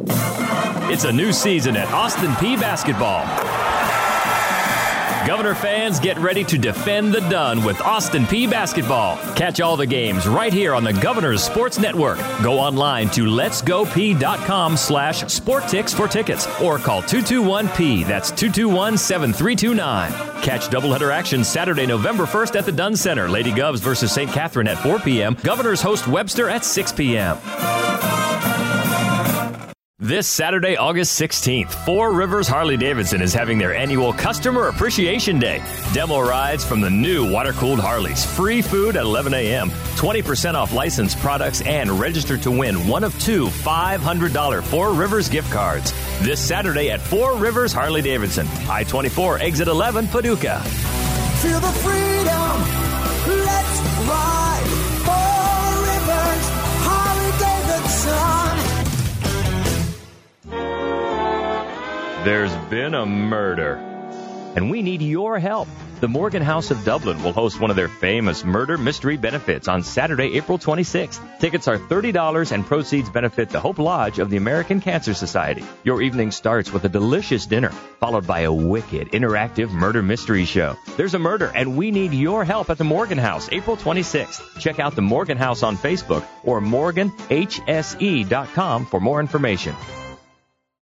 It's a new season at Austin Peay Basketball. Governor fans, get ready to defend the Dun with Austin Peay Basketball. Catch all the games right here on the Governor's Sports Network. Go online to letsgop.com/sporttix for tickets or call 221-P. That's 221-7329. Catch doubleheader action Saturday, November 1st at the Dunn Center. Lady Govs versus St. Catherine at 4 p.m. Governors host Webster at 6 p.m. This Saturday, August 16th, Four Rivers Harley-Davidson is having their annual Customer Appreciation Day. Demo rides from the new water-cooled Harleys, free food at 11 a.m., 20% off licensed products, and register to win one of two $500 Four Rivers gift cards. This Saturday at Four Rivers Harley-Davidson, I-24, exit 11, Paducah. Feel the freedom, let's ride. Four Rivers Harley-Davidson. There's been a murder, and we need your help. The Morgan House of Dublin will host one of their famous murder mystery benefits on Saturday, April 26th. Tickets are $30 and proceeds benefit the Hope Lodge of the American Cancer Society. Your evening starts with a delicious dinner, followed by a wicked, interactive murder mystery show. There's a murder, and we need your help at the Morgan House, April 26th. Check out the Morgan House on Facebook or morganhse.com for more information.